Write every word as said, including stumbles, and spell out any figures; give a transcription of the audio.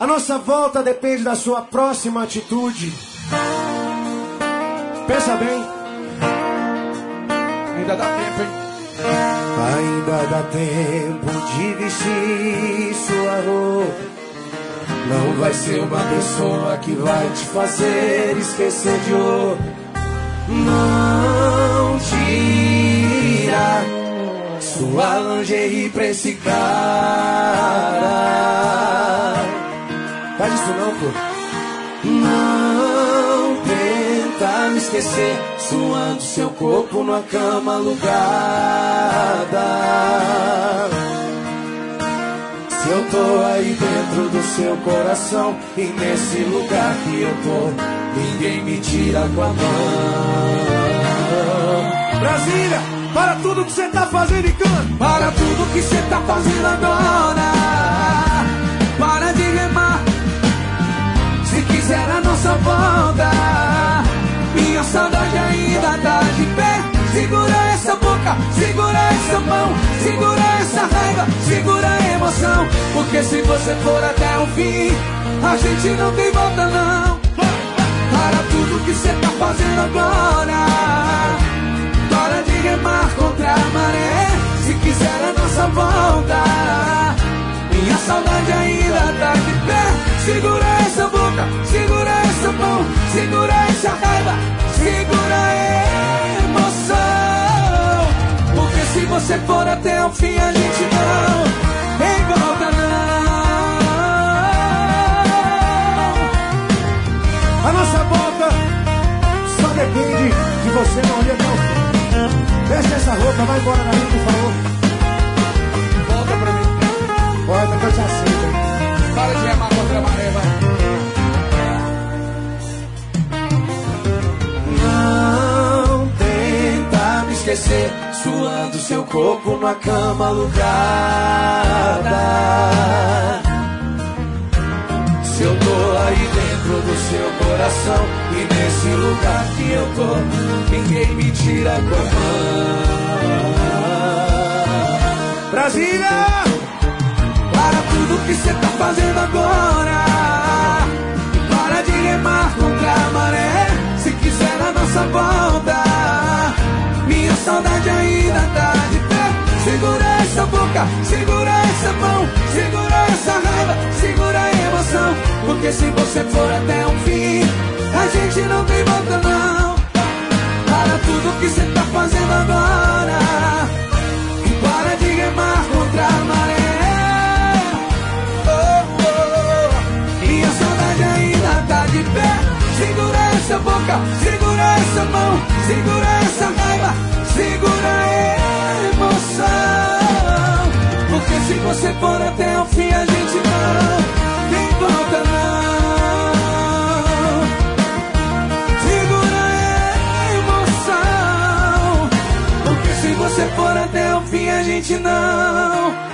A nossa volta depende da sua próxima atitude. Pensa bem. Ainda dá tempo, hein? Ainda dá tempo de vestir sua roupa. Não vai ser uma pessoa que vai te fazer esquecer de outra. Não tira sua lingerie pra esse cara. Faz isso não, pô. Não tenta me esquecer, suando seu corpo numa cama alugada. Se eu tô aí dentro do seu coração, e nesse lugar que eu tô, ninguém me tira com a mão. Brasília, para tudo que você tá fazendo e canta. Para tudo que você tá fazendo agora. Para de remar. Se quiser a nossa volta, minha saudade ainda tá de pé. Segura essa boca, segura essa mão, segura essa raiva, segura a emoção. Porque se você for até o fim, a gente não tem volta não. Para tudo que você tá fazendo agora. Para de remar contra a maré. Se quiser a nossa volta, minha saudade ainda tá de pé. Segura essa boca, segura essa mão, segura essa raiva, segura a emoção. Porque se você for até o fim, a gente não tem volta não. A nossa volta só depende de você não ir até o fim. Veste essa roupa, vai embora daqui, por favor. Volta pra mim. Volta que eu te aceito. Para de remar contra a maré, vai. Não tenta me esquecer, suando seu corpo numa cama alugada. Se eu tô aí dentro do seu coração, e nesse lugar que eu tô, ninguém me tira com a mão. Brasília! Para tudo que você tá fazendo agora. Para de remar contra a maré. Se quiser a nossa volta, minha saudade ainda tá de pé. Segura essa boca, segura essa mão, segura essa raiva, segura a emoção. Porque se você for até o fim, a gente não tem volta não. Para tudo que você tá fazendo agora. Para de remar contra a maré. Ainda tá de pé. Segura essa boca, segura essa mão, segura essa raiva, segura a emoção. Porque se você for até o fim, a gente não tem volta não. Segura a emoção. Porque se você for até o fim, a gente não